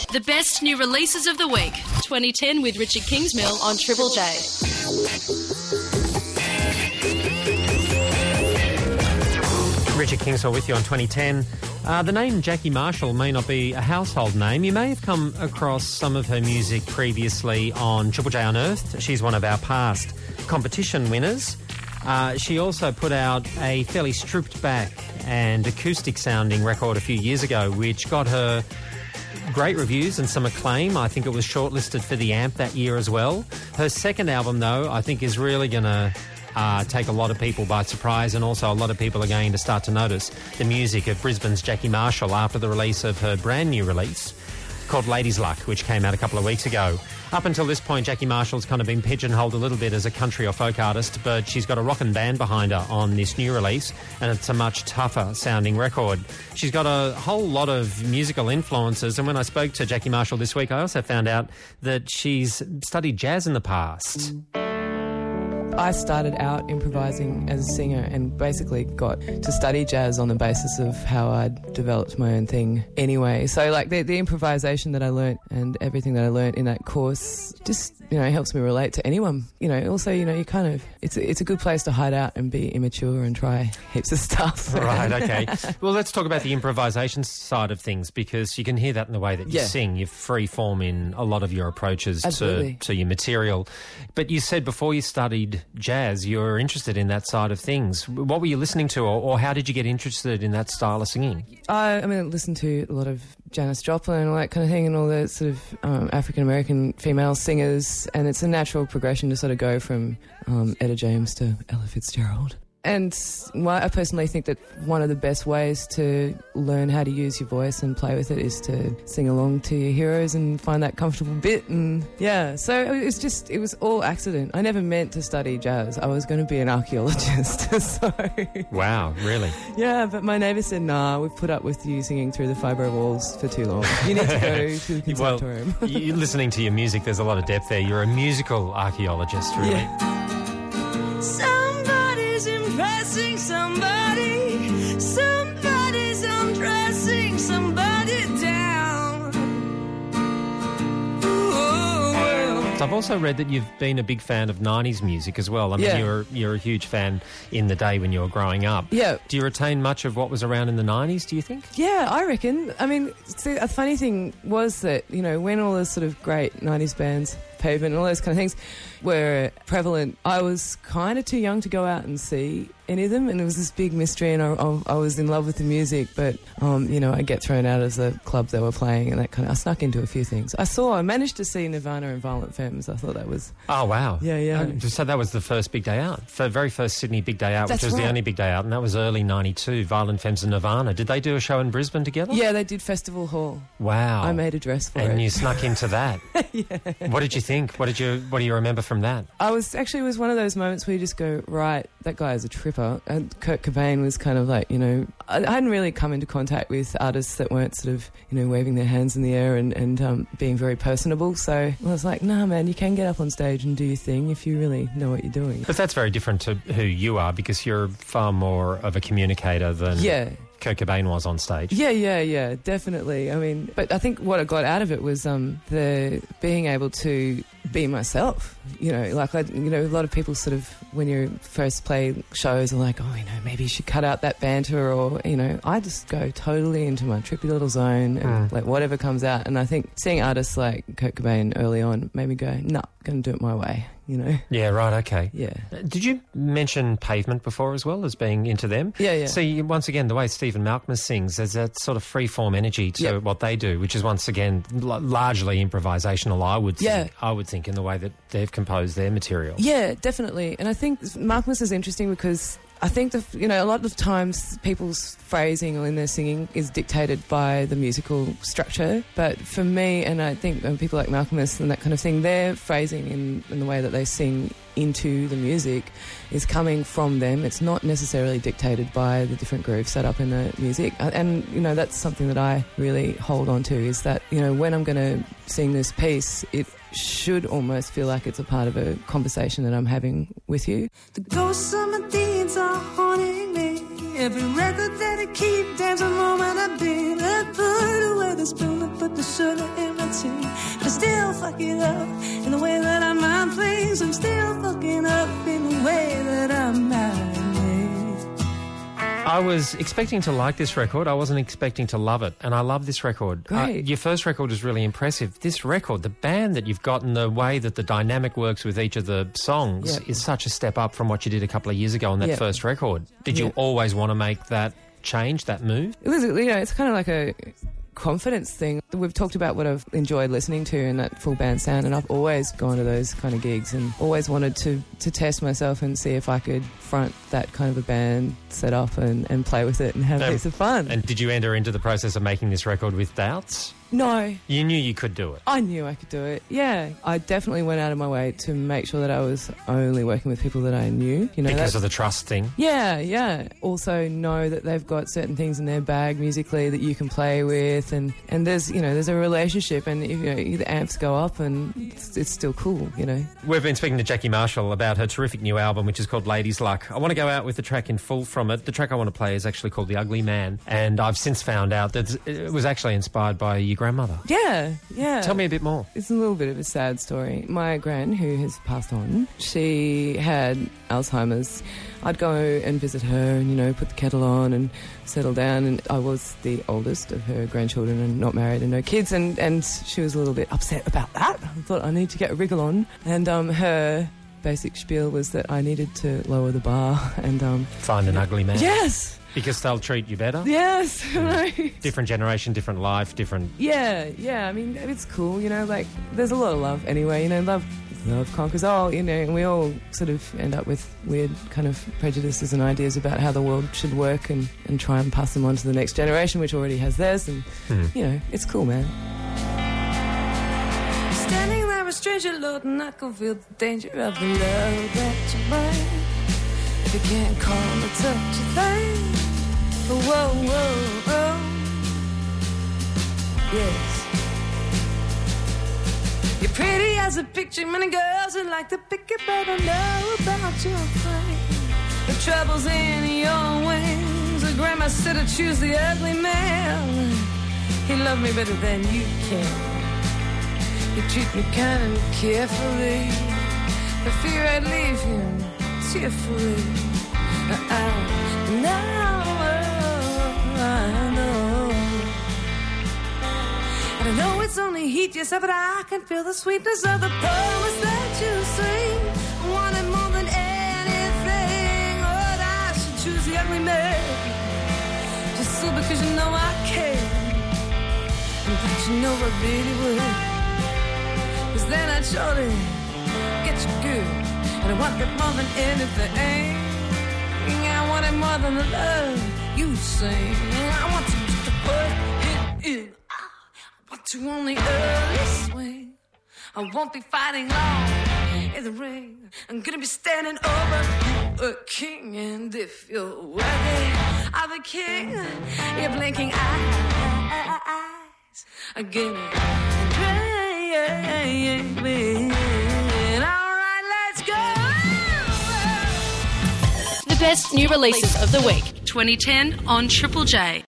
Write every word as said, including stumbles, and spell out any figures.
The best new releases of the week. twenty ten with Richard Kingsmill on Triple J. Richard Kingsmill with you on twenty ten. Uh, the name Jackie Marshall may not be a household name. You may have come across some of her music previously on Triple J Unearthed. She's one of our past competition winners. Uh, she also put out a fairly stripped-back and acoustic-sounding record a few years ago, which got her great reviews and some acclaim. I think it was shortlisted for the A M P that year as well. Her second album, though, I think is really going to uh, take a lot of people by surprise, and also a lot of people are going to start to notice the music of Brisbane's Jackie Marshall after the release of her brand new release called Ladies Luck, which came out a couple of weeks ago. Up until this point, Jackie Marshall's kind of been pigeonholed a little bit as a country or folk artist, but she's got a rockin' band behind her on this new release, and it's a much tougher sounding record. She's got a whole lot of musical influences, and when I spoke to Jackie Marshall this week, I also found out that she's studied jazz in the past. I started out improvising as a singer and basically got to study jazz on the basis of how I'd developed my own thing anyway. So, like, the, the improvisation that I learnt and everything that I learnt in that course just, you know, helps me relate to anyone. You know, also, you know, you kind of, it's a, it's a good place to hide out and be immature and try heaps of stuff. Right, okay. Well, let's talk about the improvisation side of things, because you can hear that in the way that you Yeah. sing. You're free form in a lot of your approaches to, to your material. But you said before you studied jazz, you were interested in that side of things. What were you listening to, or, or how did you get interested in that style of singing? I, I mean, I listened to a lot of Janis Joplin and all that kind of thing, and all the sort of um, African-American female singers, and it's a natural progression to sort of go from um, Etta James to Ella Fitzgerald. And well, I personally think that one of the best ways to learn how to use your voice and play with it is to sing along to your heroes and find that comfortable bit. And yeah, so it's just, it was all accident. I never meant to study jazz. I was going to be an archaeologist. So Wow, really? yeah, but my neighbour said, nah, we've put up with you singing through the fibro walls for too long. You need to go to the conservatorium. Well, you, listening to your music, there's a lot of depth there. You're a musical archaeologist, really. Yeah. Somebody's impressing somebody. Somebody's undressing somebody down. Oh, well. So I've also read that you've been a big fan of nineties music as well. I mean, Yeah. you're you're a huge fan in the day when you were growing up. Yeah. Do you retain much of what was around in the nineties, do you think? Yeah, I reckon. I mean, see, a funny thing was that, you know, when all those sort of great nineties bands, Pavement and all those kind of things, were prevalent, I was kind of too young to go out and see any of them, and it was this big mystery, and I, I, I was in love with the music, but, um, you know, I'd get thrown out of the club they were playing, and that kind of, I snuck into a few things. I saw, I managed to see Nirvana and Violent Femmes. I thought that was... Oh, wow. Yeah, yeah. Uh, so that was the first big day out, the very first Sydney big day out, That's which was right. the only big day out, and that was early ninety-two, Violent Femmes and Nirvana. Did they do a show in Brisbane together? Yeah, they did Festival Hall. Wow. I made a dress for and it. you snuck into that. Yeah. What did you think? What did you What do you remember from that? I was actually, it was one of those moments where you just go, right, that guy is a tripper. And Kurt Cobain was kind of like, you know, I, I hadn't really come into contact with artists that weren't sort of, you know, waving their hands in the air and, and um, being very personable. So I was like, nah, man, you can get up on stage and do your thing if you really know what you're doing. But that's very different to who you are, because you're far more of a communicator than Yeah. Kurt Cobain was on stage. Yeah, yeah, yeah, definitely. I mean, but I think what I got out of it was um, the being able to be myself. You know, like, I, you know, a lot of people sort of, when you first play shows, are like, oh, you know, maybe you should cut out that banter, or, you know, I just go totally into my trippy little zone and Mm. like whatever comes out. And I think seeing artists like Kurt Cobain early on made me go, nah, going to do it my way, you know? Yeah, right, okay. Yeah. Uh, Did you mention Pavement before as well, as being into them? Yeah, yeah. See, once again, the way Stephen Malkmus sings, there's that sort of free-form energy to Yep. what they do, which is, once again, l- largely improvisational, I would think, Yeah. I would think, in the way that they've composed their material. Yeah, definitely. And I think Markmus is interesting because I think, the, you know, a lot of times people's phrasing in their singing is dictated by the musical structure. But for me, and I think um, people like Malkmus and that kind of thing, their phrasing in, in the way that they sing into the music is coming from them. It's not necessarily dictated by the different grooves set up in the music. And, you know, that's something that I really hold on to, is that, you know, when I'm going to sing this piece, it should almost feel like it's a part of a conversation that I'm having with you. The ghosts of my deeds are haunting me. Every record that I keep, there's a moment I beat. I put away the spoon and put the sugar in my I still fuck it up in the way that I mind things. I'm still fucking up in the way that I mind it. I was expecting to like this record. I wasn't expecting to love it, and I love this record. Great. Uh, your first record is really impressive. This record, the band that you've got and the way that the dynamic works with each of the songs Yeah. is such a step up from what you did a couple of years ago on that Yeah. first record. Did you Yeah. always want to make that change, that move? It was, you know, it's kind of like a confidence thing. We've talked about what I've enjoyed listening to in that full band sound, and I've always gone to those kind of gigs and always wanted to, to test myself and see if I could front that kind of a band set up and, and play with it and have Um, heaps of fun. And did you enter into the process of making this record with doubts? No, You knew you could do it. I knew I could do it. Yeah, I definitely went out of my way to make sure that I was only working with people that I knew. You know, Because that- of the trust thing. yeah, yeah. Also know that they've got certain things in their bag musically that you can play with, and, and there's you know there's a relationship, and if, you know the amps go up, and it's, it's still cool. You know. We've been speaking to Jackie Marshall about her terrific new album, which is called Ladies Luck. I want to go out with the track in full from it. The track I want to play is actually called The Ugly Man, and I've since found out that it was actually inspired by your grandmother. Yeah, yeah. Tell me a bit more. It's a little bit of a sad story. My gran, who has passed on, she had Alzheimer's. I'd go and visit her and, you know, put the kettle on and settle down. And I was the oldest of her grandchildren and not married and no kids. And, and she was a little bit upset about that. I thought I need to get a wriggle on. And um, her basic spiel was that I needed to lower the bar and... Um, Find an ugly man. yes! Because they'll treat you better. Yes! Right. Different generation, different life, different... Yeah, yeah. I mean, it's cool, you know, like, there's a lot of love anyway, you know, love love conquers all, you know, and we all sort of end up with weird kind of prejudices and ideas about how the world should work and, and try and pass them on to the next generation, which already has theirs, and, Hmm. you know, it's cool, man. Standing there a stranger, Lord, and I can feel the danger of the love that you bring. If you can't call it such a thing. Whoa, whoa, whoa. Yes. You're pretty as a picture, many girls would like to pick it, but I know about your thing. The trouble's in your wings. The grandma said to choose the ugly man. He loved me better than you can. You treat me kind and carefully. For fear I'd leave him tearfully. I know, I know. And I know it's only heat, yes, but I can feel the sweetness of the promise that you sing. I want it more than anything. Oh, that I should choose the ugly man. Just so because you know I care. And that you know I really would. Cause then I'd surely get you good. And I want it more than anything. I want it more than the love you sing. I want you just to put it in. I want you on the early swing. I won't be fighting long in the ring. I'm gonna be standing over you, a king. And if you're worthy of a king, your blinking eyes are gonna drag me. The best new releases of the week. twenty ten on Triple J.